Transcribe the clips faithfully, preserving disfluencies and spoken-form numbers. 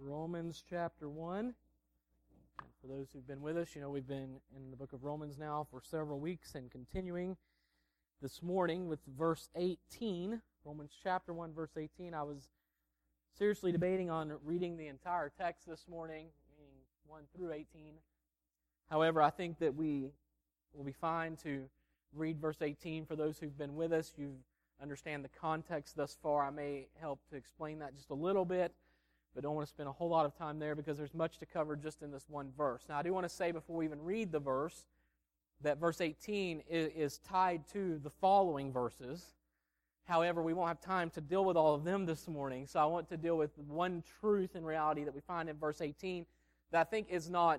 Romans chapter one. And for those who've been with us, you know we've been in the book of Romans now for several weeks and continuing this morning with verse eighteen. Romans chapter one, verse eighteen. I was seriously debating on reading the entire text this morning, meaning one through eighteen. However, I think that we will be fine to read verse eighteen. For those who've been with us, you understand the context thus far. I may help to explain that just a little bit, but don't want to spend a whole lot of time there because there's much to cover just in this one verse. Now, I do want to say before we even read the verse that verse eighteen is, is tied to the following verses. However, we won't have time to deal with all of them this morning, so I want to deal with one truth and reality that we find in verse eighteen that I think is not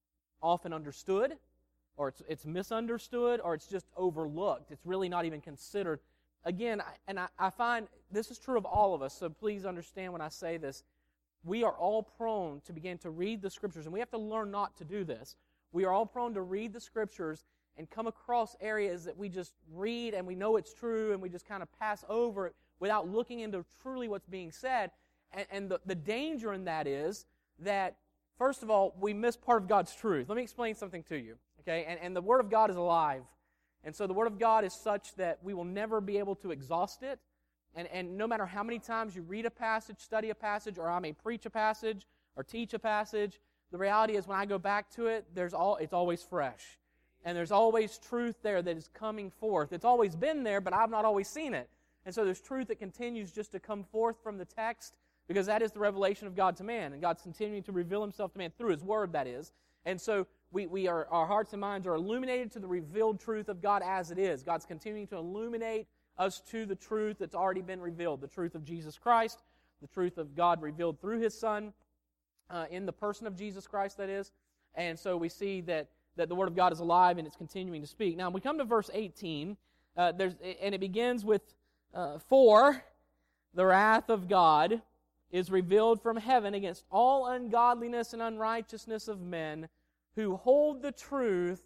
often understood, or it's, it's misunderstood, or it's just overlooked. It's really not even considered. Again, I, and I, I find this is true of all of us, so please understand when I say this. We are all prone to begin to read the Scriptures, and we have to learn not to do this. We are all prone to read the Scriptures and come across areas that we just read and we know it's true and we just kind of pass over it without looking into truly what's being said. And, and the, the danger in that is that, first of all, we miss part of God's truth. Let me explain something to you. Okay, and, and the Word of God is alive. And so the Word of God is such that we will never be able to exhaust it. And, and no matter how many times you read a passage, study a passage, or I may preach a passage or teach a passage, the reality is when I go back to it, there's all it's always fresh. And there's always truth there that is coming forth. It's always been there, but I've not always seen it. And so there's truth that continues just to come forth from the text because that is the revelation of God to man. And God's continuing to reveal Himself to man through His Word, that is. And so we, we are, our hearts and minds are illuminated to the revealed truth of God as it is. God's continuing to illuminate us to the truth that's already been revealed, the truth of Jesus Christ, the truth of God revealed through His Son, uh, in the person of Jesus Christ, that is. And so we see that, that the Word of God is alive and it's continuing to speak. Now, we come to verse eighteen, uh, there's, and it begins with, uh, For the wrath of God is revealed from heaven against all ungodliness and unrighteousness of men who hold the truth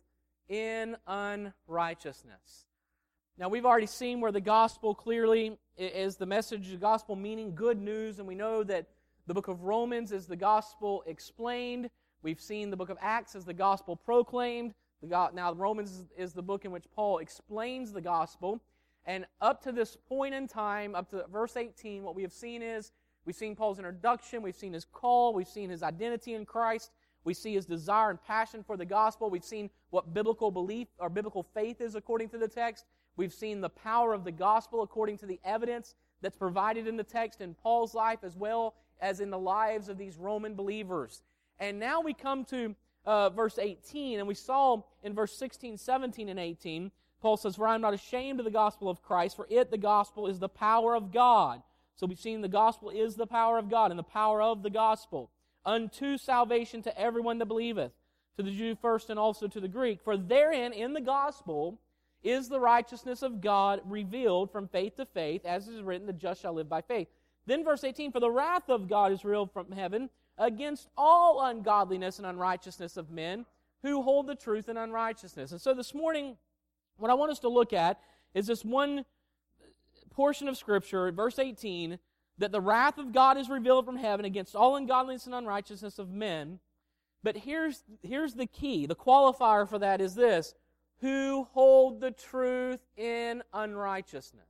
in unrighteousness. Now, we've already seen where the gospel clearly is the message, the gospel meaning good news, and we know that the book of Romans is the gospel explained. We've seen the book of Acts as the gospel proclaimed. The go- now, Romans is the book in which Paul explains the gospel. And up to this point in time, up to verse eighteen, what we have seen is, we've seen Paul's introduction, we've seen his call, we've seen his identity in Christ, we see his desire and passion for the gospel, we've seen what biblical belief or biblical faith is according to the text. We've seen the power of the gospel according to the evidence that's provided in the text in Paul's life as well as in the lives of these Roman believers. And now we come to uh, verse eighteen, and we saw in verse sixteen, seventeen, and eighteen, Paul says, For I am not ashamed of the gospel of Christ, for it, the gospel, is the power of God. So we've seen the gospel is the power of God and the power of the gospel, unto salvation to everyone that believeth, to the Jew first and also to the Greek. For therein, in the gospel, is the righteousness of God revealed from faith to faith, as it is written, the just shall live by faith. Then verse eighteen, For the wrath of God is revealed from heaven against all ungodliness and unrighteousness of men who hold the truth in unrighteousness. And so this morning, what I want us to look at is this one portion of Scripture, verse eighteen, that the wrath of God is revealed from heaven against all ungodliness and unrighteousness of men. But here's, here's the key. The qualifier for that is this: who hold the truth in unrighteousness.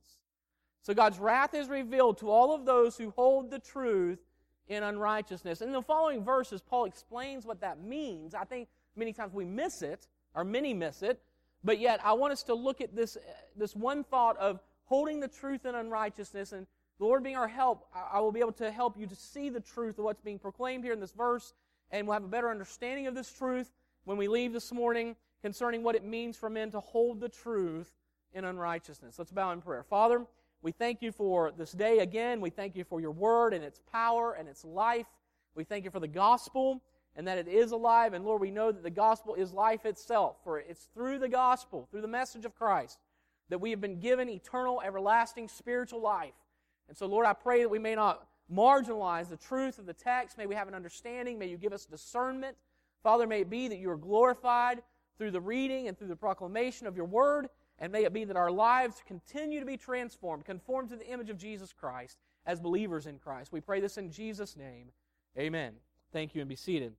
So God's wrath is revealed to all of those who hold the truth in unrighteousness. In the following verses, Paul explains what that means. I think many times we miss it, or many miss it, but yet I want us to look at this, this one thought of holding the truth in unrighteousness, and the Lord being our help, I will be able to help you to see the truth of what's being proclaimed here in this verse, and we'll have a better understanding of this truth when we leave this morning concerning what it means for men to hold the truth in unrighteousness. Let's bow in prayer. Father, we thank you for this day again. We thank you for your word and its power and its life. We thank you for the gospel and that it is alive. And Lord, we know that the gospel is life itself, for it's through the gospel, through the message of Christ, that we have been given eternal, everlasting, spiritual life. And so, Lord, I pray that we may not marginalize the truth of the text. May we have an understanding. May you give us discernment. Father, may it be that you are glorified through the reading and through the proclamation of your word, and may it be that our lives continue to be transformed, conformed to the image of Jesus Christ as believers in Christ. We pray this in Jesus' name. Amen. Thank you, and be seated.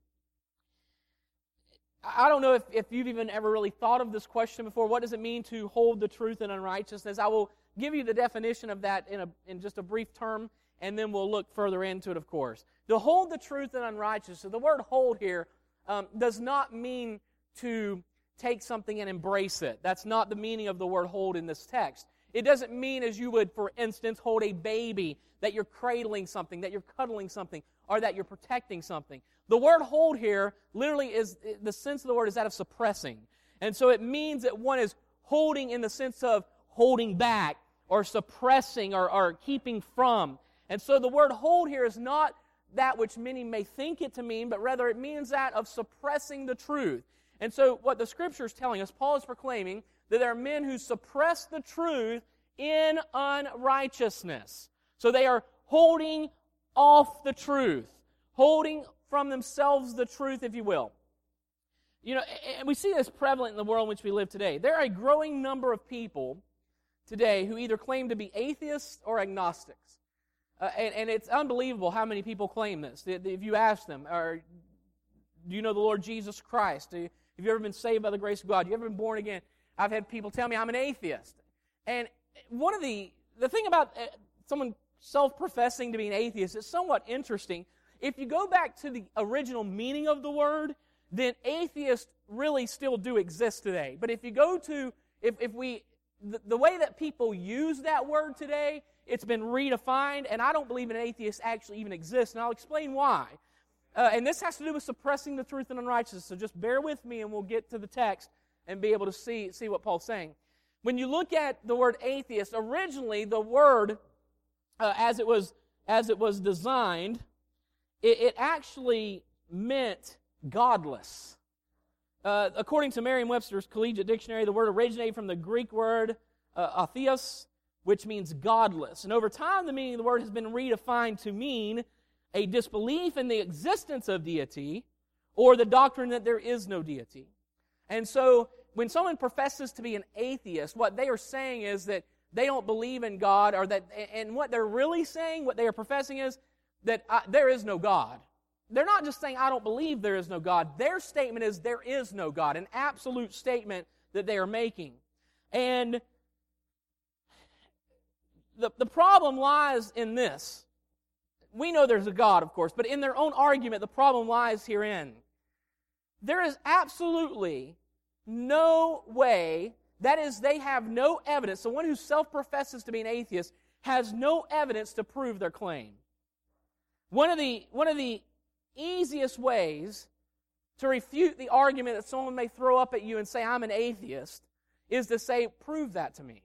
I don't know if, if you've even ever really thought of this question before. What does it mean to hold the truth in unrighteousness? I will give you the definition of that in, a, in just a brief term, and then we'll look further into it, of course. To hold the truth in unrighteousness, so the word hold here um, does not mean to take something and embrace it. That's not the meaning of the word hold in this text. It doesn't mean as you would, for instance, hold a baby, that you're cradling something, that you're cuddling something, or that you're protecting something. The word hold here literally is, the sense of the word is that of suppressing. And so it means that one is holding in the sense of holding back or suppressing or, or keeping from. And so the word hold here is not that which many may think it to mean, but rather it means that of suppressing the truth. And so what the Scripture is telling us, Paul is proclaiming that there are men who suppress the truth in unrighteousness. So they are holding off the truth, holding from themselves the truth, if you will. You know, and we see this prevalent in the world in which we live today. There are a growing number of people today who either claim to be atheists or agnostics. Uh, and, and it's unbelievable how many people claim this. If you ask them, or, do you know the Lord Jesus Christ? Do you, have you ever been saved by the grace of God? Have you ever been born again? I've had people tell me I'm an atheist. And one of the, the thing about someone self-professing to be an atheist is somewhat interesting. If you go back to the original meaning of the word, then atheists really still do exist today. But if you go to, if, if we, the, the way that people use that word today, it's been redefined, and I don't believe an atheist actually even exists, and I'll explain why. Uh, and this has to do with suppressing the truth and unrighteousness, so just bear with me and we'll get to the text and be able to see, see what Paul's saying. When you look at the word atheist, originally the word, uh, as it was as it was designed, it, it actually meant godless. Uh, according to Merriam-Webster's Collegiate Dictionary, the word originated from the Greek word uh, atheos, which means godless. And over time, the meaning of the word has been redefined to mean a disbelief in the existence of deity or the doctrine that there is no deity. And so, when someone professes to be an atheist, what they are saying is that they don't believe in God, or that, and what they're really saying, what they are professing is that uh, there is no God. They're not just saying, I don't believe there is no God. Their statement is, there is no God, an absolute statement that they are making. And the, the problem lies in this. We know there's a God, of course, but in their own argument, the problem lies herein. There is absolutely no way, that is, they have no evidence. The one who self-professes to be an atheist has no evidence to prove their claim. One of the, one of the easiest ways to refute the argument that someone may throw up at you and say, I'm an atheist, is to say, prove that to me.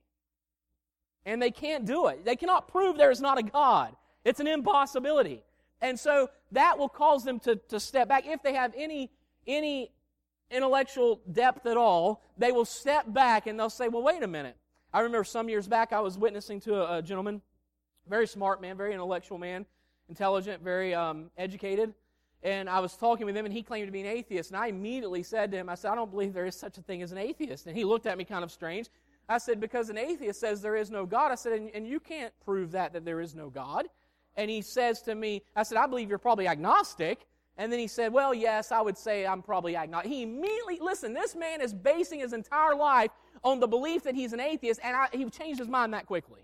And they can't do it. They cannot prove there is not a God. It's an impossibility. And so that will cause them to, to step back. If they have any, any intellectual depth at all, they will step back and they'll say, well, wait a minute. I remember some years back I was witnessing to a, a gentleman, very smart man, very intellectual man, intelligent, very um, educated, and I was talking with him and he claimed to be an atheist, and I immediately said to him, I said, I don't believe there is such a thing as an atheist. And he looked at me kind of strange. I said, because an atheist says there is no God. I said, and, and you can't prove that, that there is no God. And he says to me, I said, I believe you're probably agnostic. And then he said, well, yes, I would say I'm probably agnostic. He immediately, listen, this man is basing his entire life on the belief that he's an atheist, and I, he changed his mind that quickly.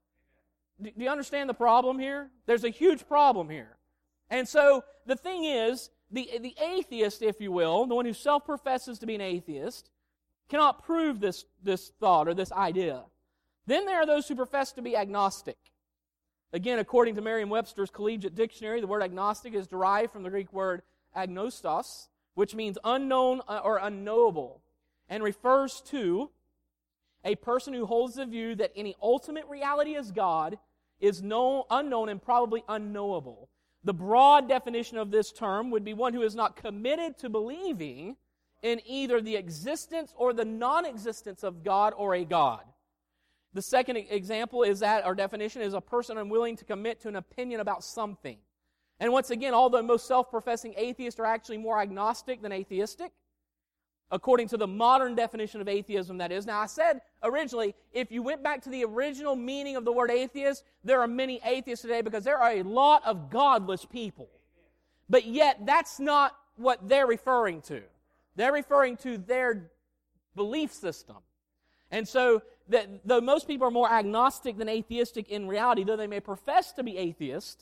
Do, do you understand the problem here? There's a huge problem here. And so the thing is, the, the atheist, if you will, the one who self-professes to be an atheist, cannot prove this, this thought or this idea. Then there are those who profess to be agnostic. Again, according to Merriam-Webster's Collegiate Dictionary, the word agnostic is derived from the Greek word agnostos, which means unknown or unknowable, and refers to a person who holds the view that any ultimate reality as God is known, unknown and probably unknowable. The broad definition of this term would be one who is not committed to believing in either the existence or the non-existence of God or a God. The second example is that, our definition is a person unwilling to commit to an opinion about something. And once again, although most self-professing atheists are actually more agnostic than atheistic, according to the modern definition of atheism, that is. Now, I said originally, if you went back to the original meaning of the word atheist, there are many atheists today because there are a lot of godless people. But yet, that's not what they're referring to. They're referring to their belief system. And so, that though most people are more agnostic than atheistic in reality, though they may profess to be atheist,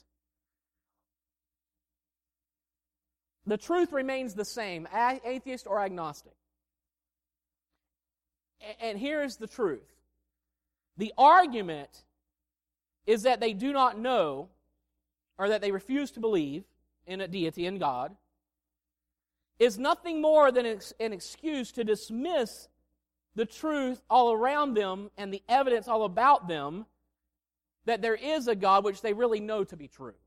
the truth remains the same, atheist or agnostic. And here's the truth. The argument is that they do not know, or that they refuse to believe in a deity, in God, is nothing more than an excuse to dismiss the truth all around them and the evidence all about them that there is a God which they really know to be true.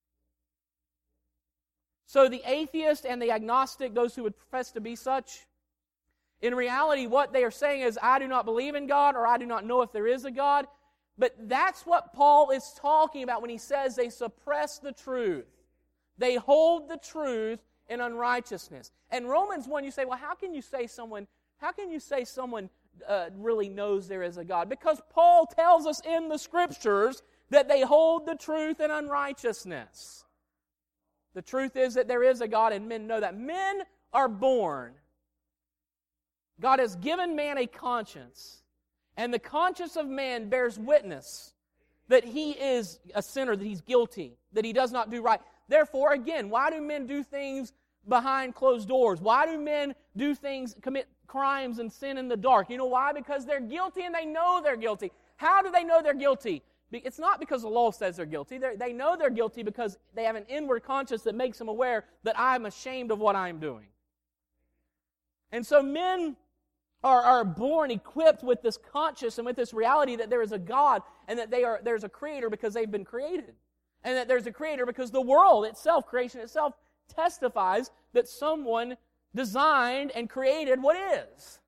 So the atheist and the agnostic, those who would profess to be such, in reality what they are saying is, I do not believe in God, or I do not know if there is a God. But that's what Paul is talking about when he says they suppress the truth. They hold the truth in unrighteousness. And Romans one, you say, well, how can you say someone, how can you say someone uh, really knows there is a God? Because Paul tells us in the Scriptures that they hold the truth in unrighteousness. The truth is that there is a God, and men know that. Men are born. God has given man a conscience, and the conscience of man bears witness that he is a sinner, that he's guilty, that he does not do right. Therefore, again, why do men do things behind closed doors? Why do men do things, commit crimes and sin in the dark? You know why? Because they're guilty and they know they're guilty. How do they know they're guilty? It's not because the law says they're guilty. They're, they know they're guilty because they have an inward conscience that makes them aware that I'm ashamed of what I'm doing. And so men are, are born equipped with this conscience and with this reality that there is a God and that they are there's a creator because they've been created. And that there's a creator because the world itself, creation itself, testifies that someone designed and created what is.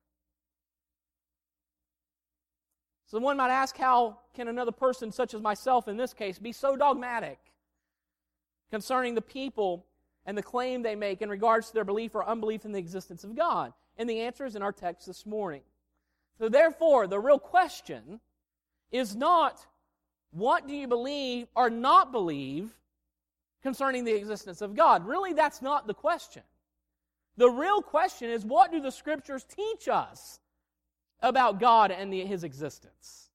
So one might ask, how can another person, such as myself in this case, be so dogmatic concerning the people and the claim they make in regards to their belief or unbelief in the existence of God? And the answer is in our text this morning. So therefore, the real question is not, what do you believe or not believe concerning the existence of God? Really, that's not the question. The real question is, what do the Scriptures teach us about God and the, His existence?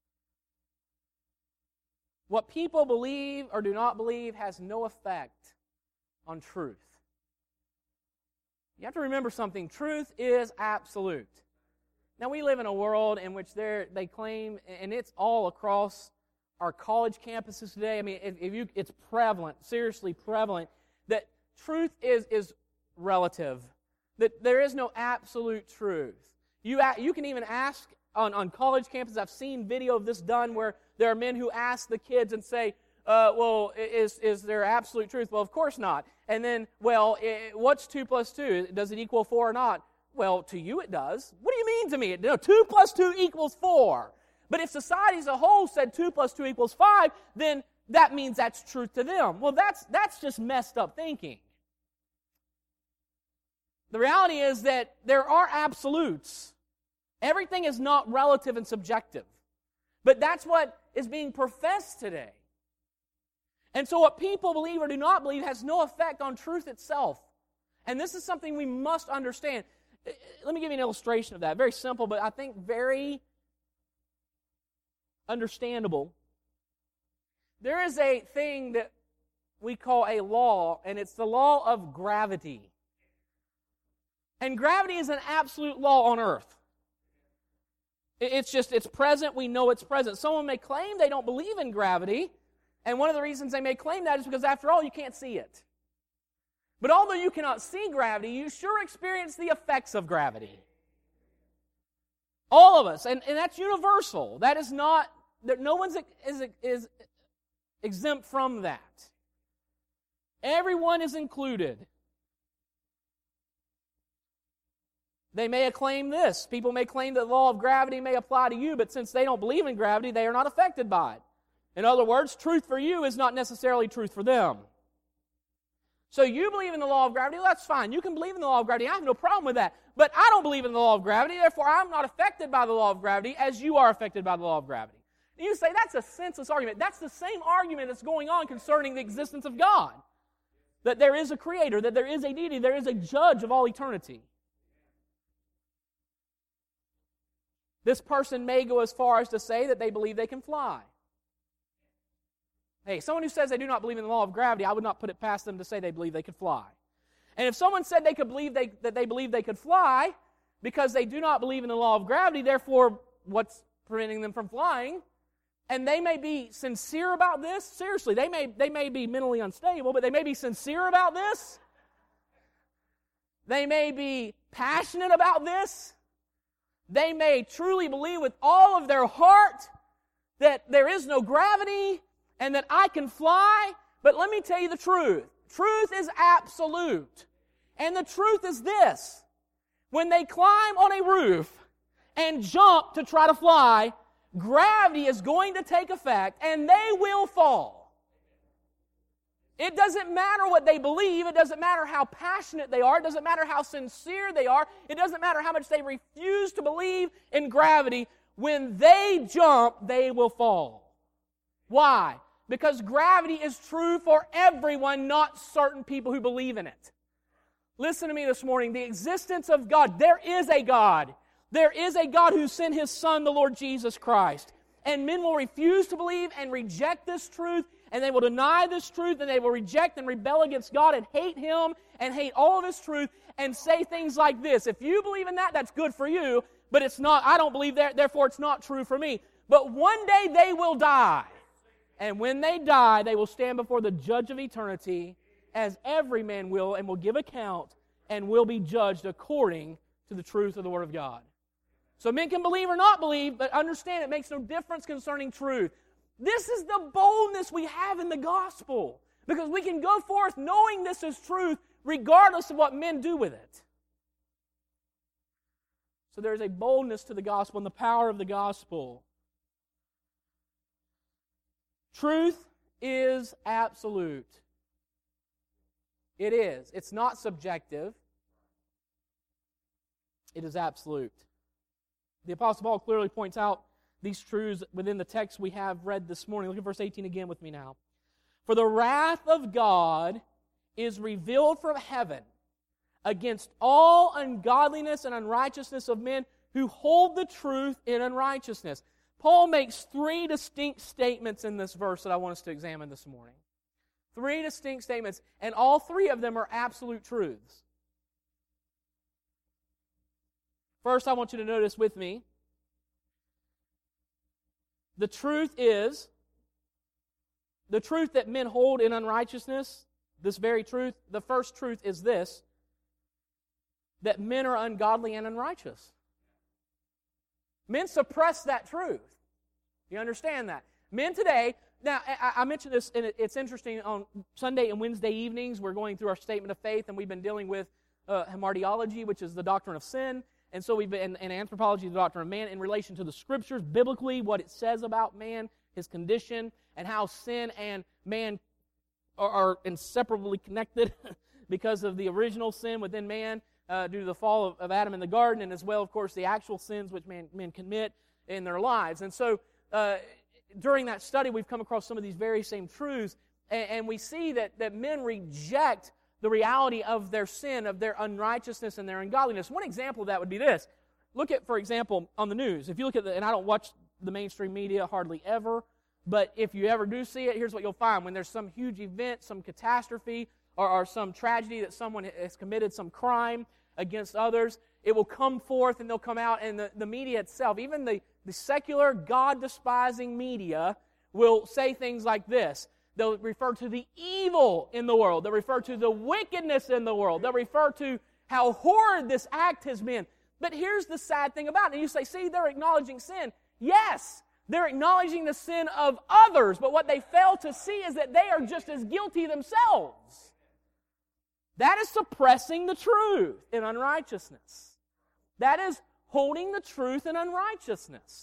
What people believe or do not believe has no effect on truth. You have to remember something. Truth is absolute. Now, we live in a world in which they claim, and it's all across our college campuses today. I mean, if, if you, it's prevalent, seriously prevalent, that truth is, is relative, that there is no absolute truth. You, you can even ask on, on college campuses, I've seen video of this done where there are men who ask the kids and say, uh, well, is, is there absolute truth? Well, of course not. And then, well, it, what's two plus two? Does it equal four or not? Well, to you it does. What do you mean to me? No, two plus two equals four. But if society as a whole said two plus two equals five, then that means that's truth to them. Well, that's, that's just messed up thinking. The reality is that there are absolutes. Everything is not relative and subjective. But that's what is being professed today. And so what people believe or do not believe has no effect on truth itself. And this is something we must understand. Let me give you an illustration of that. Very simple, but I think very understandable. There is a thing that we call a law, and it's the law of gravity. And gravity is an absolute law on earth. It's just, it's present, we know it's present. Someone may claim they don't believe in gravity, and one of the reasons they may claim that is because, after all, you can't see it. But although you cannot see gravity, you sure experience the effects of gravity. All of us, and, and that's universal. That is not, no one is, is exempt from that. Everyone is included. They may claim this. People may claim that the law of gravity may apply to you, but since they don't believe in gravity, they are not affected by it. In other words, truth for you is not necessarily truth for them. So you believe in the law of gravity, well, that's fine. You can believe in the law of gravity. I have no problem with that. But I don't believe in the law of gravity, therefore I'm not affected by the law of gravity as you are affected by the law of gravity. And you say, that's a senseless argument. That's the same argument that's going on concerning the existence of God. that there is a creator, that there is a deity, there is a judge of all eternity. This person may go as far as to say that they believe they can fly. Hey, someone who says they do not believe in the law of gravity, I would not put it past them to say they believe they could fly. And if someone said they could believe they, that they believe they could fly because they do not believe in the law of gravity, therefore, what's preventing them from flying? And they may be sincere about this. Seriously, they may, they may be mentally unstable, but they may be sincere about this. They may be passionate about this. They may truly believe with all of their heart that there is no gravity and that I can fly. But let me tell you the truth. Truth is absolute. And the truth is this. When they climb on a roof and jump to try to fly, gravity is going to take effect and they will fall. It doesn't matter what they believe. It doesn't matter how passionate they are. It doesn't matter how sincere they are. It doesn't matter how much they refuse to believe in gravity. When they jump, they will fall. Why? Because gravity is true for everyone, not certain people who believe in it. Listen to me this morning. The existence of God. There is a God. There is a God who sent His Son, the Lord Jesus Christ. And men will refuse to believe and reject this truth, and they will deny this truth, and they will reject and rebel against God and hate Him and hate all of His truth and say things like this. If you believe in that, that's good for you, but it's not, I don't believe that, therefore it's not true for me. But one day they will die. And when they die, they will stand before the judge of eternity, as every man will, and will give account and will be judged according to the truth of the Word of God. So men can believe or not believe, but understand it makes no difference concerning truth. This is the boldness we have in the gospel, because we can go forth knowing this is truth regardless of what men do with it. So there's a boldness to the gospel and the power of the gospel. Truth is absolute. It is. It's not subjective. It is absolute. The Apostle Paul clearly points out these truths within the text we have read this morning. Look at verse eighteen again with me now. For the wrath of God is revealed from heaven against all ungodliness and unrighteousness of men who hold the truth in unrighteousness. Paul makes three distinct statements in this verse that I want us to examine this morning. Three distinct statements, and all three of them are absolute truths. First, I want you to notice with me, the truth is, the truth that men hold in unrighteousness, this very truth, the first truth is this, that men are ungodly and unrighteous. Men suppress that truth. You understand that? Men today, now I, I mentioned this, and it's interesting, on Sunday and Wednesday evenings, we're going through our statement of faith, and we've been dealing with uh, hamartiology, which is the doctrine of sin. And so we've been, and anthropology, the doctrine of man, in relation to the Scriptures, biblically, what it says about man, his condition, and how sin and man are, are inseparably connected because of the original sin within man uh, due to the fall of, of Adam in the garden, and as well, of course, the actual sins which man, men commit in their lives. And so uh, during that study, we've come across some of these very same truths, and, and we see that, that men reject the reality of their sin, of their unrighteousness and their ungodliness. One example of that would be this. Look at, for example, on the news. If you look at the, and I don't watch the mainstream media hardly ever, but if you ever do see it, here's what you'll find. When there's some huge event, some catastrophe, or, or some tragedy that someone has committed, some crime against others, it will come forth and they'll come out, and the, the media itself, even the, the secular, God-despising media, will say things like this. They'll refer to the evil in the world. They'll refer to the wickedness in the world. They'll refer to how horrid this act has been. But here's the sad thing about it. And you say, see, they're acknowledging sin. Yes, they're acknowledging the sin of others. But what they fail to see is that they are just as guilty themselves. That is suppressing the truth in unrighteousness. That is holding the truth in unrighteousness.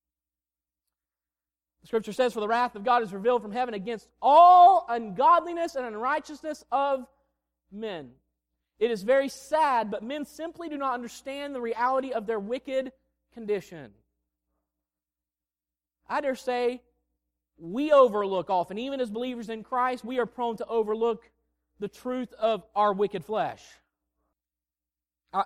The Scripture says, for the wrath of God is revealed from heaven against all ungodliness and unrighteousness of men. It is very sad, but men simply do not understand the reality of their wicked condition. I dare say, we overlook often, even as believers in Christ, we are prone to overlook the truth of our wicked flesh. I,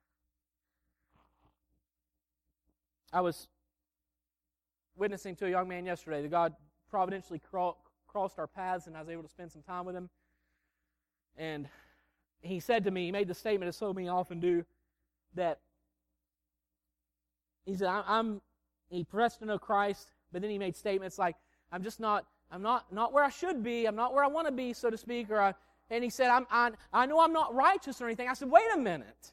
I was witnessing to a young man yesterday that God providentially cro- crossed our paths, and I was able to spend some time with him. And he said to me, he made the statement, as so many often do, that he said, I'm, he professed to know Christ, but then he made statements like, I'm just not, I'm not, not where I should be, I'm not where I want to be, so to speak, or I, and he said, I'm, I, I know I'm not righteous or anything. I said, wait a minute.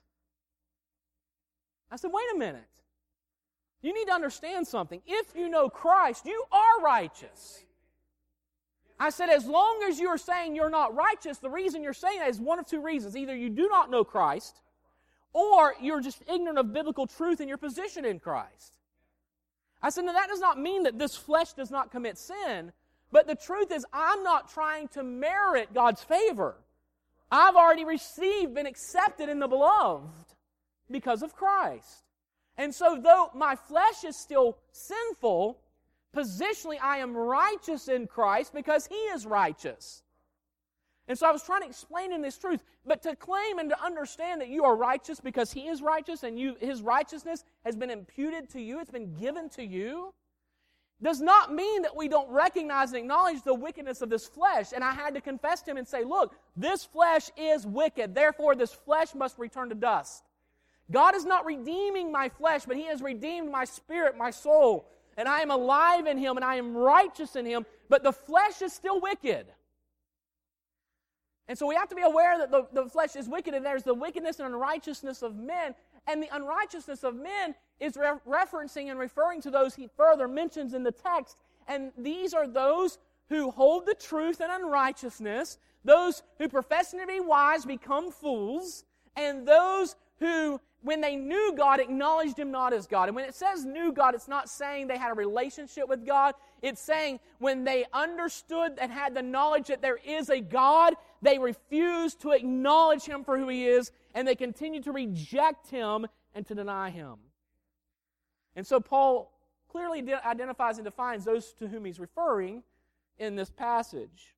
I said, wait a minute. You need to understand something. If you know Christ, you are righteous. I said, as long as you're saying you're not righteous, the reason you're saying that is one of two reasons. Either you do not know Christ, or you're just ignorant of biblical truth in your position in Christ. I said, now that does not mean that this flesh does not commit sin, but the truth is I'm not trying to merit God's favor. I've already received, been accepted in the beloved because of Christ. And so though my flesh is still sinful, positionally I am righteous in Christ because He is righteous. And so I was trying to explain in this truth, but to claim and to understand that you are righteous because He is righteous and you, His righteousness has been imputed to you, it's been given to you, does not mean that we don't recognize and acknowledge the wickedness of this flesh. And I had to confess to him and say, look, this flesh is wicked, therefore this flesh must return to dust. God is not redeeming my flesh, but He has redeemed my spirit, my soul, and I am alive in Him and I am righteous in Him, but the flesh is still wicked. And so we have to be aware that the, the flesh is wicked, and there's the wickedness and unrighteousness of men. And the unrighteousness of men is re- referencing and referring to those He further mentions in the text. And these are those who hold the truth in unrighteousness, those who professing to be wise become fools, and those who, when they knew God, acknowledged Him not as God. And when it says knew God, it's not saying they had a relationship with God. It's saying when they understood and had the knowledge that there is a God, they refused to acknowledge Him for who He is, and they continued to reject Him and to deny Him. And so Paul clearly identifies and defines those to whom he's referring in this passage.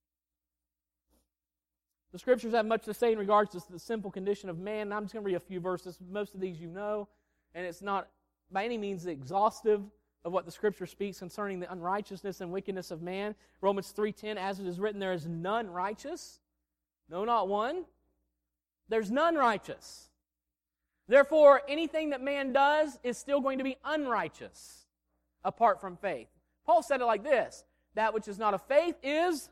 The Scriptures have much to say in regards to the sinful condition of man, and I'm just going to read a few verses. Most of these you know, and it's not by any means exhaustive of what the Scripture speaks concerning the unrighteousness and wickedness of man. Romans three ten, as it is written, there is none righteous, no, not one. There's none righteous. Therefore, anything that man does is still going to be unrighteous apart from faith. Paul said it like this, that which is not of faith is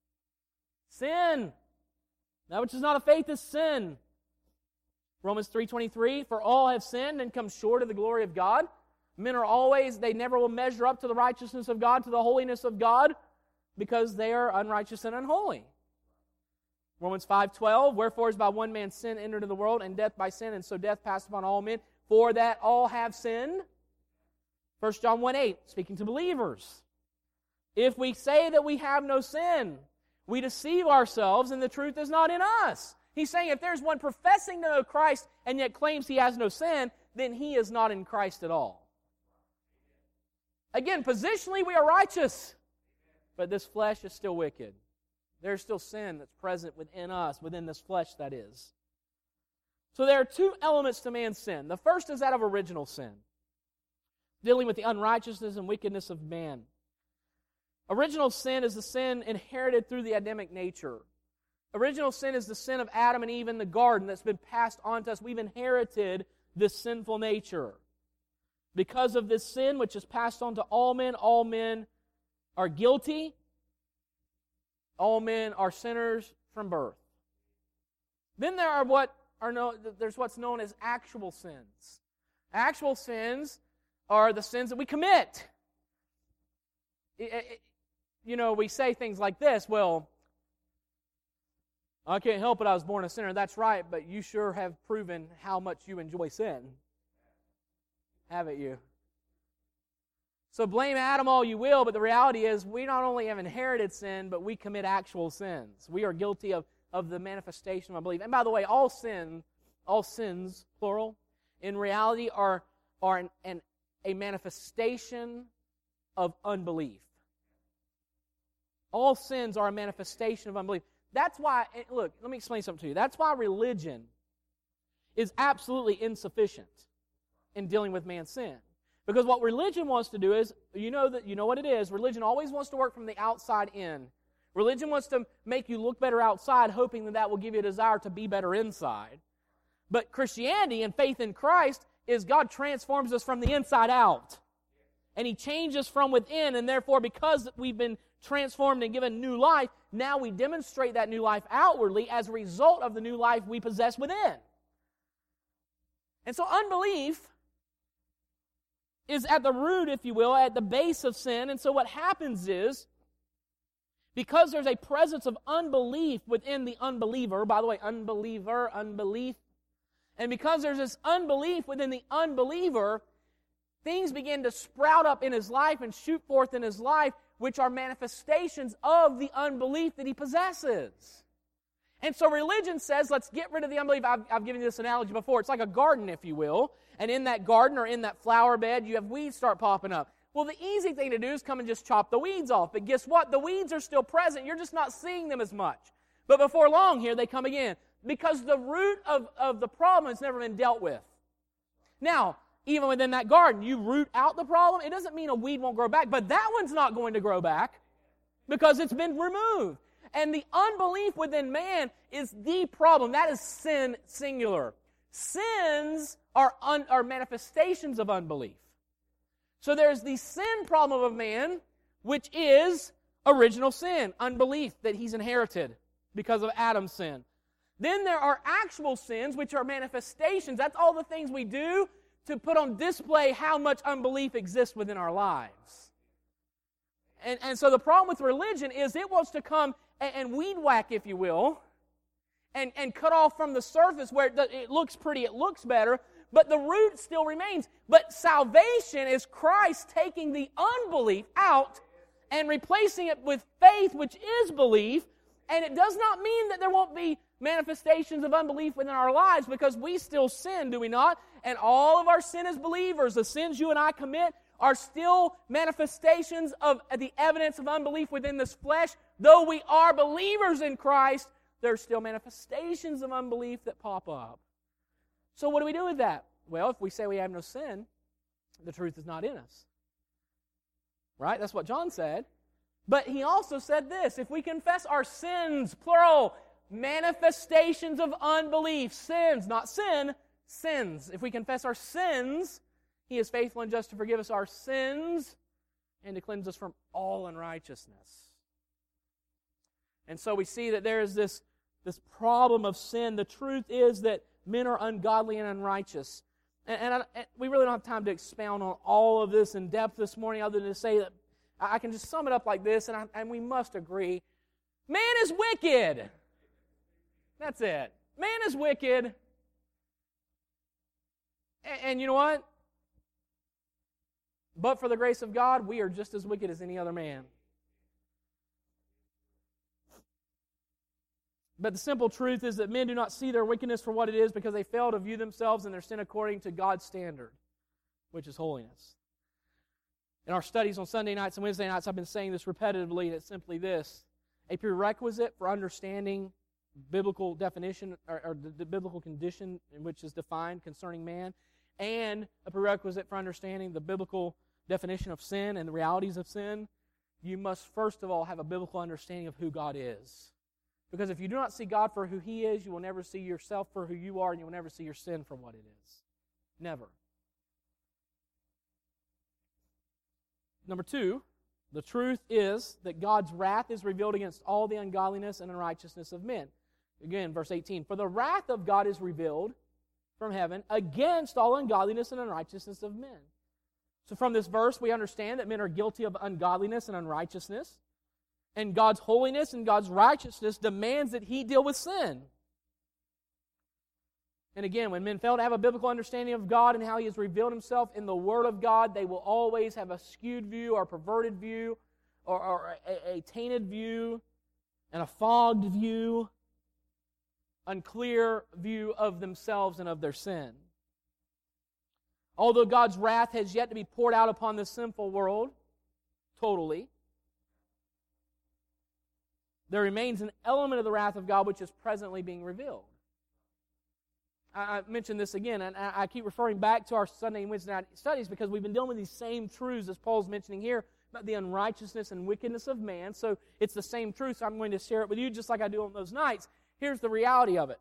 sin. That which is not of faith is sin. Romans three twenty-three, for all have sinned and come short of the glory of God. Men are always, they never will measure up to the righteousness of God, to the holiness of God, because they are unrighteous and unholy. Romans five twelve, wherefore is by one man sin entered into the world, and death by sin, and so death passed upon all men, for that all have sinned. First John one eight, speaking to believers. If we say that we have no sin, we deceive ourselves, and the truth is not in us. He's saying if there's one professing to know Christ and yet claims he has no sin, then he is not in Christ at all. Again, positionally we are righteous, but this flesh is still wicked. There's still sin that's present within us, within this flesh that is. So there are two elements to man's sin. The first is that of original sin, dealing with the unrighteousness and wickedness of man. Original sin is the sin inherited through the Adamic nature. Original sin is the sin of Adam and Eve in the garden that's been passed on to us. We've inherited this sinful nature. Because of this sin which is passed on to all men, all men are guilty. All men are sinners from birth. Then there are what are known, there's what's known as actual sins. Actual sins are the sins that we commit. It, it, you know, we say things like this, well, I can't help it, I was born a sinner. That's right, but you sure have proven how much you enjoy sin. Haven't you? So blame Adam all you will, but the reality is we not only have inherited sin, but we commit actual sins. We are guilty of, of the manifestation of unbelief. And by the way, all sin, all sins, plural, in reality are, are an, an, a manifestation of unbelief. All sins are a manifestation of unbelief. That's why, look, let me explain something to you. That's why religion is absolutely insufficient in dealing with man's sin. Because what religion wants to do is, you know that you know what it is, religion always wants to work from the outside in. Religion wants to make you look better outside, hoping that that will give you a desire to be better inside. But Christianity and faith in Christ is God transforms us from the inside out. And He changes from within, and therefore because we've been transformed and given new life, now we demonstrate that new life outwardly as a result of the new life we possess within. And so unbelief is at the root, if you will, at the base of sin. And so what happens is, because there's a presence of unbelief within the unbeliever, by the way, unbeliever, unbelief, and because there's this unbelief within the unbeliever, things begin to sprout up in his life and shoot forth in his life, which are manifestations of the unbelief that he possesses. And so religion says, let's get rid of the unbelief. I've, I've given you this analogy before. It's like a garden, if you will. And in that garden or in that flower bed, you have weeds start popping up. Well, the easy thing to do is come and just chop the weeds off. But guess what? The weeds are still present. You're just not seeing them as much. But before long, here they come again. Because the root of, of the problem has never been dealt with. Now, even within that garden, you root out the problem. It doesn't mean a weed won't grow back, but that one's not going to grow back because it's been removed. And the unbelief within man is the problem. That is sin singular. Sins are, un, are manifestations of unbelief. So there's the sin problem of man, which is original sin, unbelief that he's inherited because of Adam's sin. Then there are actual sins, which are manifestations. That's all the things we do to put on display how much unbelief exists within our lives. And, and so the problem with religion is it wants to come and, and weed whack, if you will, and, and cut off from the surface where it, it looks pretty, it looks better, but the root still remains. But salvation is Christ taking the unbelief out and replacing it with faith, which is belief. And it does not mean that there won't be manifestations of unbelief within our lives, because we still sin, do we not? And all of our sin as believers, the sins you and I commit, are still manifestations of the evidence of unbelief within this flesh. Though we are believers in Christ, there's still manifestations of unbelief that pop up. So what do we do with that? Well, if we say we have no sin, the truth is not in us. Right? That's what John said. But he also said this, if we confess our sins, plural, manifestations of unbelief, sins, not sin, sins. If we confess our sins, He is faithful and just to forgive us our sins and to cleanse us from all unrighteousness. And so we see that there is this, this problem of sin. The truth is that men are ungodly and unrighteous. And, and, I, and we really don't have time to expound on all of this in depth this morning, other than to say that I can just sum it up like this, and, I, and we must agree. Man is wicked. That's it. Man is wicked. And, and you know what? But for the grace of God, we are just as wicked as any other man. But the simple truth is that men do not see their wickedness for what it is because they fail to view themselves and their sin according to God's standard, which is holiness. In our studies on Sunday nights and Wednesday nights, I've been saying this repetitively, and it's simply this. A prerequisite for understanding biblical definition, or, or the, the biblical condition in which is defined concerning man, and a prerequisite for understanding the biblical definition of sin and the realities of sin, you must first of all have a biblical understanding of who God is. Because if you do not see God for who He is, you will never see yourself for who you are, and you will never see your sin for what it is. Never. Number two, the truth is that God's wrath is revealed against all the ungodliness and unrighteousness of men. Again, verse eighteen, for the wrath of God is revealed from heaven against all ungodliness and unrighteousness of men. So from this verse, we understand that men are guilty of ungodliness and unrighteousness, and God's holiness and God's righteousness demands that He deal with sin. And again, when men fail to have a biblical understanding of God and how He has revealed Himself in the Word of God, they will always have a skewed view or a perverted view or, or a, a tainted view and a fogged view, unclear view of themselves and of their sin. Although God's wrath has yet to be poured out upon this sinful world, totally, there remains an element of the wrath of God which is presently being revealed. I, I mentioned this again, and I, I keep referring back to our Sunday and Wednesday night studies because we've been dealing with these same truths as Paul's mentioning here about the unrighteousness and wickedness of man. So it's the same truth, so I'm going to share it with you just like I do on those nights. Here's the reality of it.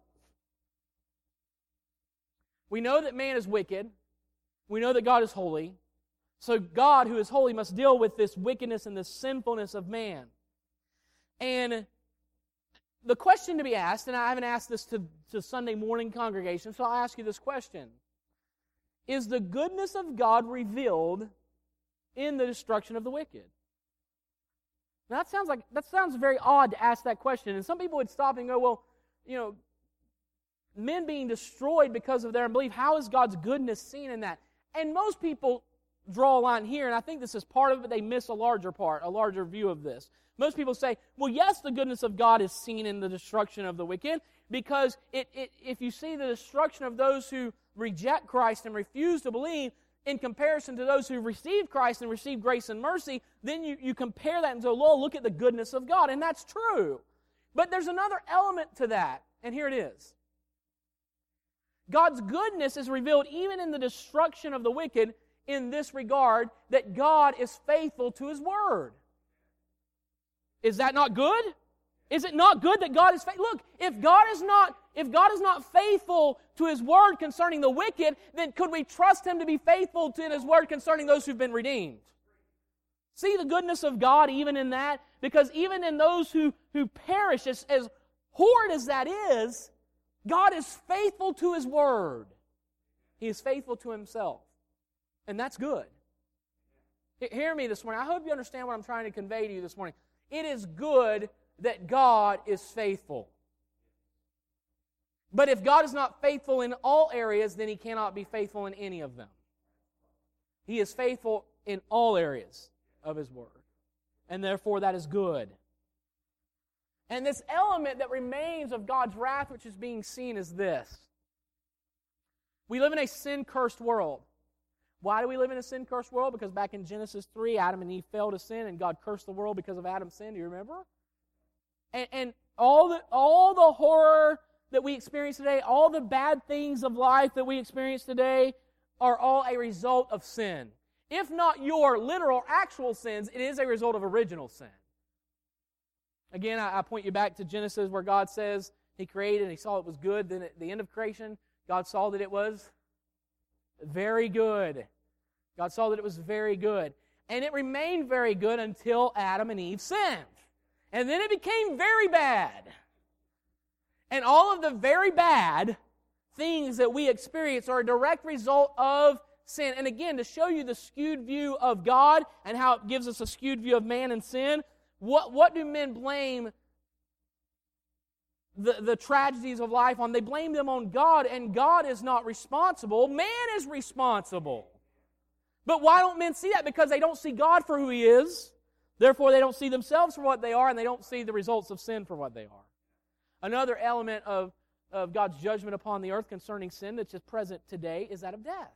We know that man is wicked. We know that God is holy. So God, who is holy, must deal with this wickedness and this sinfulness of man. And the question to be asked, and I haven't asked this to, to Sunday morning congregation, so I'll ask you this question. Is the goodness of God revealed in the destruction of the wicked? Now that sounds like that sounds very odd to ask that question. And some people would stop and go, well, you know, men being destroyed because of their unbelief, how is God's goodness seen in that? And most people draw a line here, and I think this is part of it, but they miss a larger part, a larger view of this. Most people say, well, yes, the goodness of God is seen in the destruction of the wicked, because it, it, if you see the destruction of those who reject Christ and refuse to believe, in comparison to those who receive Christ and receive grace and mercy, then you, you compare that and say, well, look at the goodness of God, and that's true. But there's another element to that, and here it is. God's goodness is revealed even in the destruction of the wicked in this regard, that God is faithful to His Word. Is that not good? Is it not good that God is faithful? Look, if God is not, if God is not faithful to His Word concerning the wicked, then could we trust Him to be faithful to His Word concerning those who've been redeemed? See the goodness of God even in that? Because even in those who, who perish, as, as horrid as that is, God is faithful to His Word. He is faithful to Himself. And that's good. Hear me this morning. I hope you understand what I'm trying to convey to you this morning. It is good that God is faithful. But if God is not faithful in all areas, then He cannot be faithful in any of them. He is faithful in all areas of His Word. And therefore that is good. And this element that remains of God's wrath which is being seen is this. We live in a sin-cursed world. Why do we live in a sin-cursed world? Because back in Genesis three, Adam and Eve fell to sin, and God cursed the world because of Adam's sin. Do you remember? And, and all the all the horror that we experience today, all the bad things of life that we experience today, are all a result of sin. If not your literal, actual sins, it is a result of original sin. Again, I, I point you back to Genesis where God says He created and He saw it was good. Then at the end of creation, God saw that it was very good. God saw that it was very good. And it remained very good until Adam and Eve sinned. And then it became very bad. And all of the very bad things that we experience are a direct result of sin. And again, to show you the skewed view of God and how it gives us a skewed view of man and sin, what, what do men blame The, the tragedies of life on? They blame them on God, and God is not responsible. Man is responsible. But why don't men see that? Because they don't see God for who He is. Therefore, they don't see themselves for what they are, and they don't see the results of sin for what they are. Another element of, of God's judgment upon the earth concerning sin that's just present today is that of death.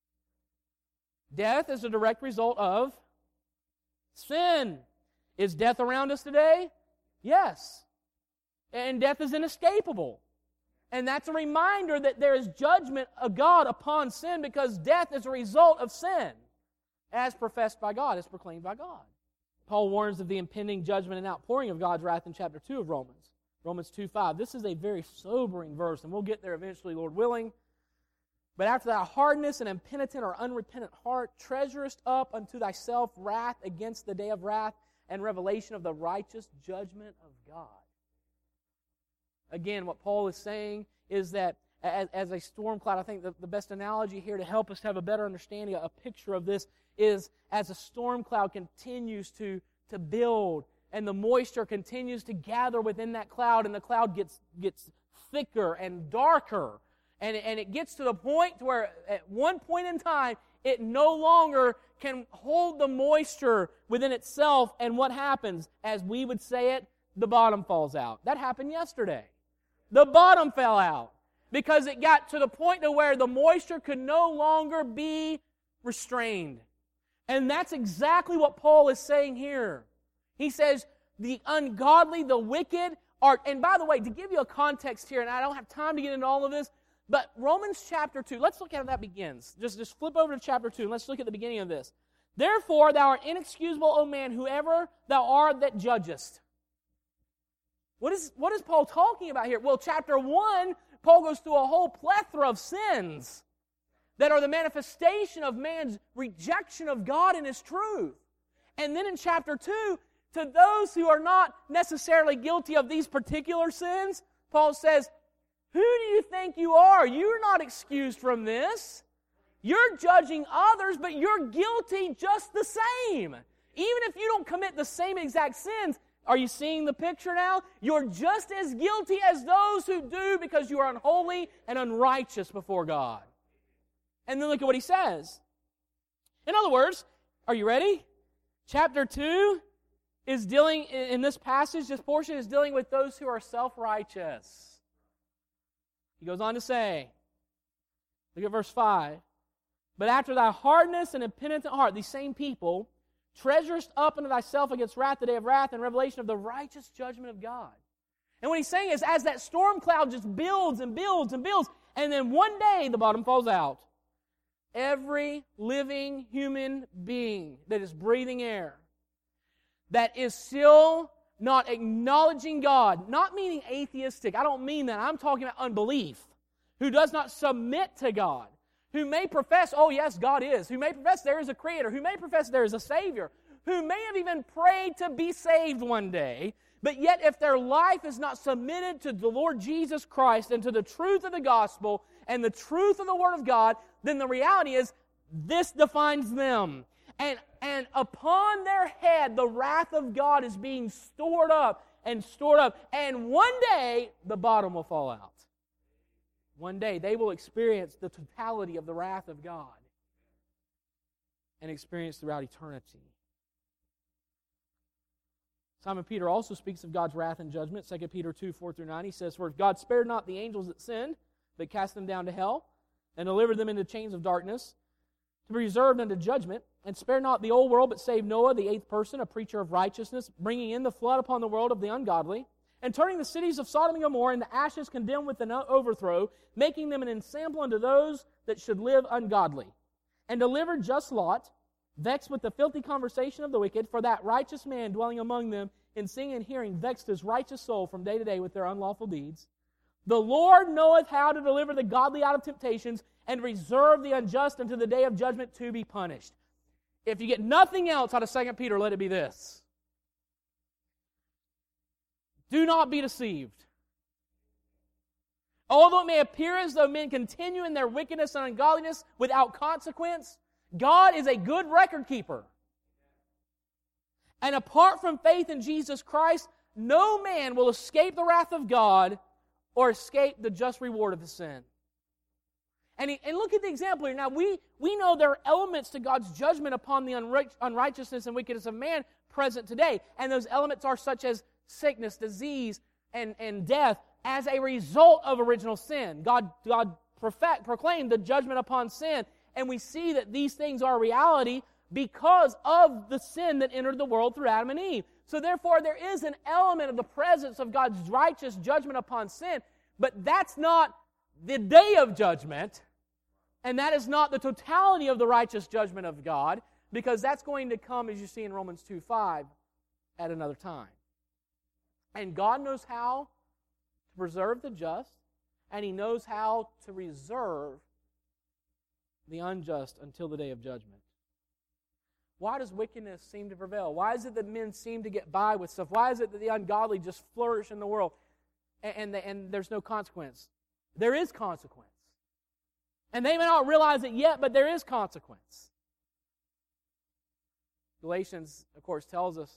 Death is a direct result of sin. Is death around us today? Yes. And death is inescapable. And that's a reminder that there is judgment of God upon sin because death is a result of sin, as professed by God, as proclaimed by God. Paul warns of the impending judgment and outpouring of God's wrath in chapter two of Romans. Romans two five. This is a very sobering verse, and we'll get there eventually, Lord willing. But after thy hardness and impenitent or unrepentant heart, treasurest up unto thyself wrath against the day of wrath and revelation of the righteous judgment of God. Again, what Paul is saying is that as, as a storm cloud, I think the, the best analogy here to help us have a better understanding, a picture of this, is as a storm cloud continues to, to build and the moisture continues to gather within that cloud and the cloud gets, gets thicker and darker. And, and it gets to the point where at one point in time, it no longer can hold the moisture within itself. And what happens? As we would say it, the bottom falls out. That happened yesterday. The bottom fell out because it got to the point to where the moisture could no longer be restrained. And that's exactly what Paul is saying here. He says, the ungodly, the wicked are, and by the way, to give you a context here, and I don't have time to get into all of this, but Romans chapter two, let's look at how that begins. Just, just flip over to chapter two, and let's look at the beginning of this. Therefore, thou art inexcusable, O man, whoever thou art that judgest. What is, what is Paul talking about here? Well, chapter one, Paul goes through a whole plethora of sins that are the manifestation of man's rejection of God and His truth. And then in chapter two, to those who are not necessarily guilty of these particular sins, Paul says, who do you think you are? You're not excused from this. You're judging others, but you're guilty just the same. Even if you don't commit the same exact sins, are you seeing the picture now? You're just as guilty as those who do because you are unholy and unrighteous before God. And then look at what he says. In other words, are you ready? Chapter two is dealing, in this passage, this portion is dealing with those who are self-righteous. He goes on to say, look at verse five. But after thy hardness and impenitent heart, these same people, treasurest up unto thyself against wrath the day of wrath and revelation of the righteous judgment of God. And what he's saying is, as that storm cloud just builds and builds and builds, and then one day the bottom falls out, every living human being that is breathing air, that is still not acknowledging God, not meaning atheistic, I don't mean that, I'm talking about unbelief, who does not submit to God, who may profess, oh yes, God is, who may profess there is a Creator, who may profess there is a Savior, who may have even prayed to be saved one day, but yet if their life is not submitted to the Lord Jesus Christ and to the truth of the gospel and the truth of the Word of God, then the reality is this defines them. And, and upon their head, the wrath of God is being stored up and stored up. And one day, the bottom will fall out. One day, they will experience the totality of the wrath of God and experience throughout eternity. Simon Peter also speaks of God's wrath and judgment. Second Peter two, four through nine, he says, for if God spared not the angels that sinned, but cast them down to hell, and delivered them into chains of darkness, to be reserved unto judgment, and spared not the old world, but saved Noah, the eighth person, a preacher of righteousness, bringing in the flood upon the world of the ungodly, and turning the cities of Sodom and Gomorrah into ashes condemned with an overthrow, making them an ensample unto those that should live ungodly, and delivered just Lot, vexed with the filthy conversation of the wicked, for that righteous man dwelling among them in seeing and hearing vexed his righteous soul from day to day with their unlawful deeds. The Lord knoweth how to deliver the godly out of temptations, and reserve the unjust unto the day of judgment to be punished. If you get nothing else out of Second Peter, let it be this. Do not be deceived. Although it may appear as though men continue in their wickedness and ungodliness without consequence, God is a good record keeper. And apart from faith in Jesus Christ, no man will escape the wrath of God or escape the just reward of his sin. And, he, and look at the example here. Now, we, we know there are elements to God's judgment upon the unright, unrighteousness and wickedness of man present today. And those elements are such as sickness, disease, and, and death as a result of original sin. God, God perfect, proclaimed the judgment upon sin. And we see that these things are reality because of the sin that entered the world through Adam and Eve. So therefore, there is an element of the presence of God's righteous judgment upon sin, but that's not the day of judgment, and that is not the totality of the righteous judgment of God, because that's going to come, as you see in Romans two five, at another time. And God knows how to preserve the just, and He knows how to reserve the unjust until the day of judgment. Why does wickedness seem to prevail? Why is it that men seem to get by with stuff? Why is it that the ungodly just flourish in the world and, and, the, and there's no consequence? There is consequence. And they may not realize it yet, but there is consequence. Galatians, of course, tells us,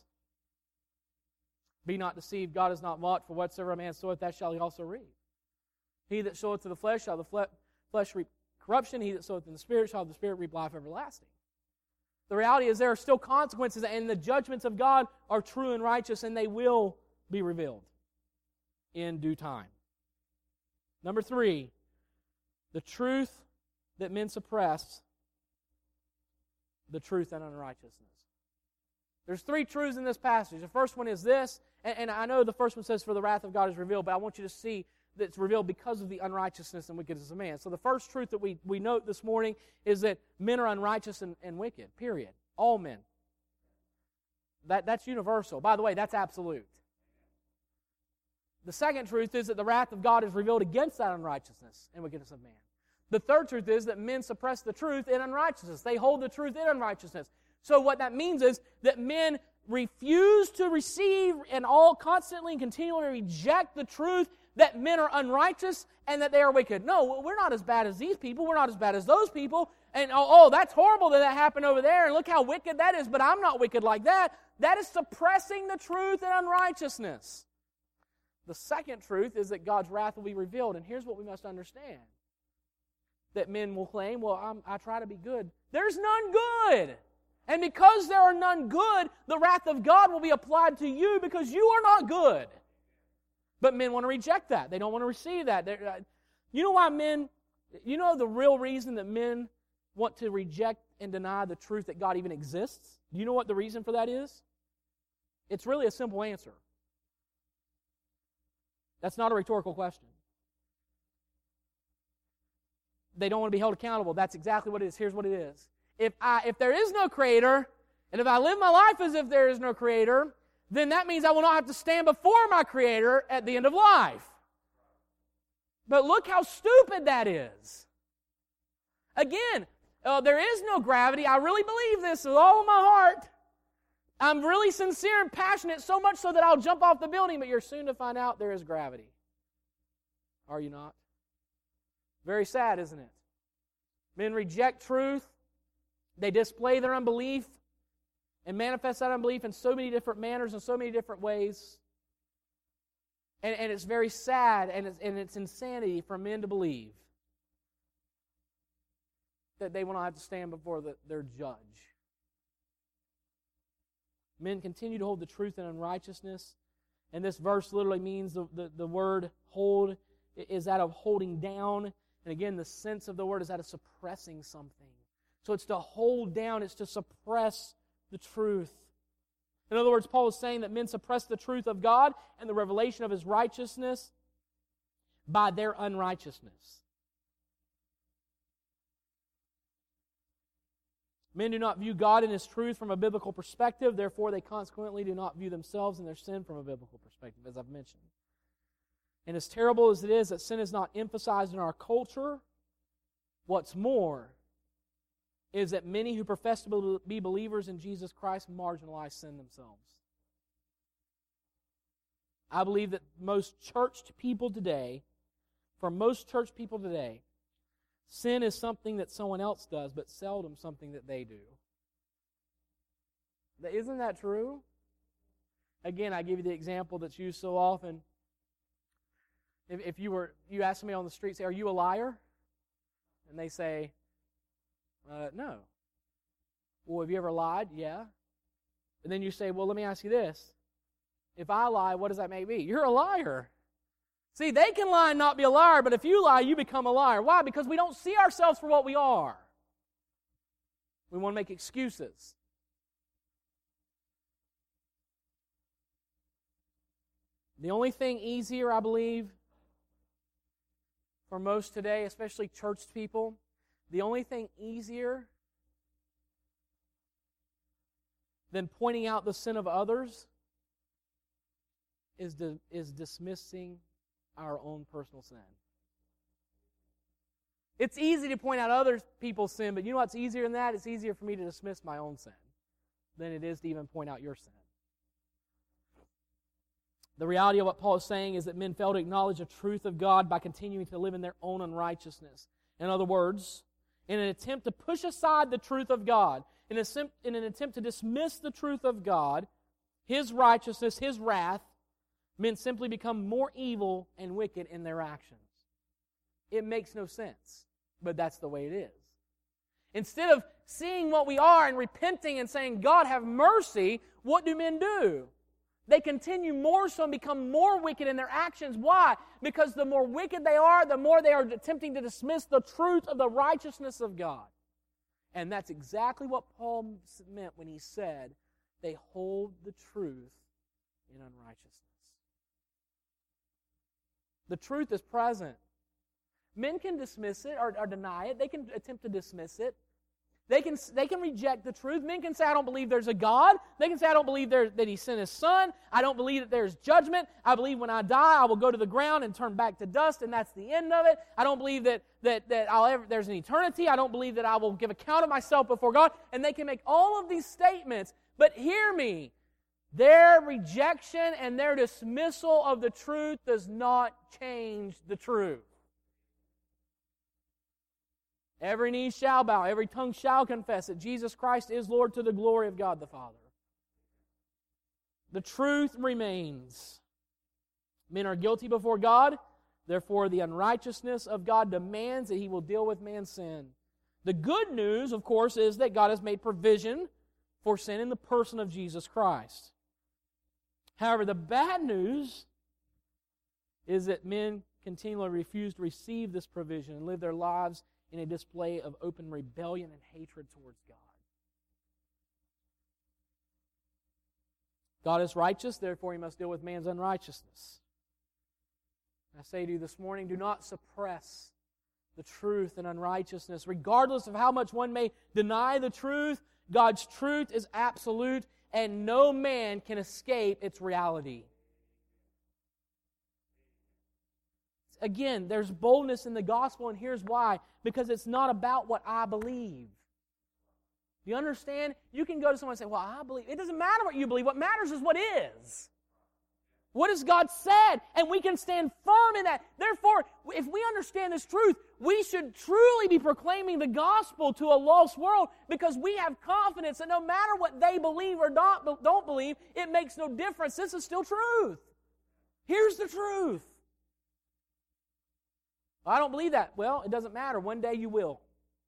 be not deceived, God is not mocked, for whatsoever a man soweth, that shall he also reap. He that soweth to the flesh shall the fle- flesh reap corruption, he that soweth in the Spirit shall the Spirit reap life everlasting. The reality is there are still consequences, and the judgments of God are true and righteous, and they will be revealed in due time. Number three, the truth that men suppress, the truth and unrighteousness. There's three truths in this passage. The first one is this, and, and I know the first one says, for the wrath of God is revealed, but I want you to see that it's revealed because of the unrighteousness and wickedness of man. So the first truth that we, we note this morning is that men are unrighteous and, and wicked, period. All men. That, that's universal. By the way, that's absolute. The second truth is that the wrath of God is revealed against that unrighteousness and wickedness of man. The third truth is that men suppress the truth in unrighteousness. They hold the truth in unrighteousness. So what that means is that men refuse to receive and all constantly and continually reject the truth that men are unrighteous and that they are wicked. No, we're not as bad as these people. We're not as bad as those people. And oh, oh, that's horrible that that happened over there, and look how wicked that is, but I'm not wicked like that. That is suppressing the truth in unrighteousness. The second truth is that God's wrath will be revealed, and here's what we must understand. That men will claim, well, I'm, I try to be good. There's none good. And because there are none good, the wrath of God will be applied to you because you are not good. But men want to reject that. They don't want to receive that. They're, you know why men, you know the real reason that men want to reject and deny the truth that God even exists? Do you know what the reason for that is? It's really a simple answer. That's not a rhetorical question. They don't want to be held accountable. That's exactly what it is. Here's what it is. If I, if there is no Creator, and if I live my life as if there is no Creator, then that means I will not have to stand before my Creator at the end of life. But look how stupid that is. Again, uh, there is no gravity. I really believe this with all of my heart. I'm really sincere and passionate, so much so that I'll jump off the building, but you're soon to find out there is gravity. Are you not? Very sad, isn't it? Men reject truth. They display their unbelief and manifest that unbelief in so many different manners and so many different ways. And, and it's very sad and it's, and it's insanity for men to believe that they will not have to stand before the, their judge. Men continue to hold the truth in unrighteousness. And this verse literally means the, the, the word hold is that of holding down. And again, the sense of the word is that of suppressing something. So it's to hold down, it's to suppress the truth. In other words, Paul is saying that men suppress the truth of God and the revelation of His righteousness by their unrighteousness. Men do not view God and His truth from a biblical perspective, therefore they consequently do not view themselves and their sin from a biblical perspective, as I've mentioned. And as terrible as it is that sin is not emphasized in our culture, what's more is that many who profess to be believers in Jesus Christ marginalize sin themselves. I believe that most churched people today, for most church people today, sin is something that someone else does, but seldom something that they do. Isn't that true? Again, I give you the example that's used so often. If, if you were, you ask somebody on the street, say, "Are you a liar?" And they say, Uh, no. Well, have you ever lied? Yeah. And then you say, well, let me ask you this. If I lie, what does that make me? You're a liar. See, they can lie and not be a liar, but if you lie, you become a liar. Why? Because we don't see ourselves for what we are. We want to make excuses. The only thing easier, I believe, for most today, especially church people, the only thing easier than pointing out the sin of others is, di- is dismissing our own personal sin. It's easy to point out other people's sin, but you know what's easier than that? It's easier for me to dismiss my own sin than it is to even point out your sin. The reality of what Paul is saying is that men fail to acknowledge the truth of God by continuing to live in their own unrighteousness. In other words, in an attempt to push aside the truth of God, in, a, in an attempt to dismiss the truth of God, His righteousness, His wrath, men simply become more evil and wicked in their actions. It makes no sense, but that's the way it is. Instead of seeing what we are and repenting and saying, God, have mercy, what do men do? They continue more so and become more wicked in their actions. Why? Because the more wicked they are, the more they are attempting to dismiss the truth of the righteousness of God. And that's exactly what Paul meant when he said they hold the truth in unrighteousness. The truth is present. Men can dismiss it or, or deny it. They can attempt to dismiss it. They can, they can reject the truth. Men can say, I don't believe there's a God. They can say, I don't believe there, that He sent His Son. I don't believe that there's judgment. I believe when I die, I will go to the ground and turn back to dust, and that's the end of it. I don't believe that, that, that I'll ever, there's an eternity. I don't believe that I will give account of myself before God. And they can make all of these statements, but hear me. Their rejection and their dismissal of the truth does not change the truth. Every knee shall bow, every tongue shall confess that Jesus Christ is Lord to the glory of God the Father. The truth remains. Men are guilty before God, therefore the unrighteousness of God demands that He will deal with man's sin. The good news, of course, is that God has made provision for sin in the person of Jesus Christ. However, the bad news is that men continually refuse to receive this provision and live their lives in a display of open rebellion and hatred towards God. God is righteous, therefore He must deal with man's unrighteousness. I say to you this morning, do not suppress the truth and unrighteousness. Regardless of how much one may deny the truth, God's truth is absolute, and no man can escape its reality. Again, there's boldness in the gospel, and here's why. Because it's not about what I believe. Do you understand? You can go to someone and say, well, I believe. It doesn't matter what you believe. What matters is what is. What has God said? And we can stand firm in that. Therefore, if we understand this truth, we should truly be proclaiming the gospel to a lost world, because we have confidence that no matter what they believe or not, don't believe, it makes no difference. This is still truth. Here's the truth. I don't believe that. Well, it doesn't matter. One day you will.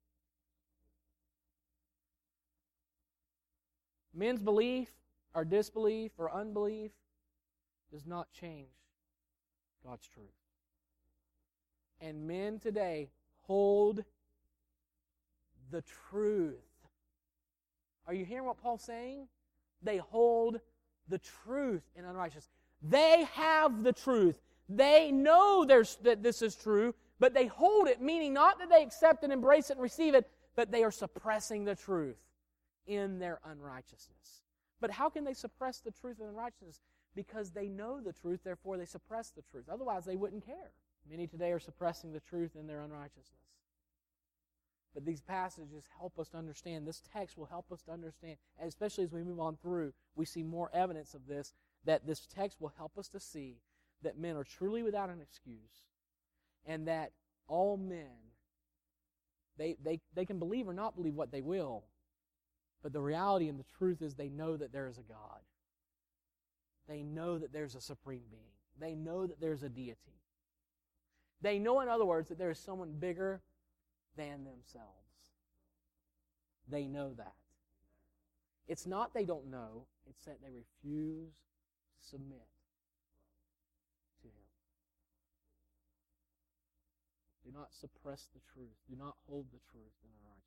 Men's belief or disbelief or unbelief does not change God's truth. And men today hold the truth. Are you hearing what Paul's saying? They hold the truth in unrighteousness. They have the truth. They know there's, that this is true, but they hold it, meaning not that they accept and embrace it and receive it, but they are suppressing the truth in their unrighteousness. But how can they suppress the truth in unrighteousness? Because they know the truth, therefore they suppress the truth. Otherwise, they wouldn't care. Many today are suppressing the truth in their unrighteousness. But these passages help us to understand. This text will help us to understand, especially as we move on through, we see more evidence of this, that this text will help us to see that men are truly without an excuse, and that all men, they, they, they can believe or not believe what they will, but the reality and the truth is they know that there is a God. They know that there's a supreme being. They know that there's a deity. They know, in other words, that there is someone bigger than themselves. They know that. It's not they don't know, it's that they refuse to submit to Him. Do not suppress the truth. Do not hold the truth in unrighteousness.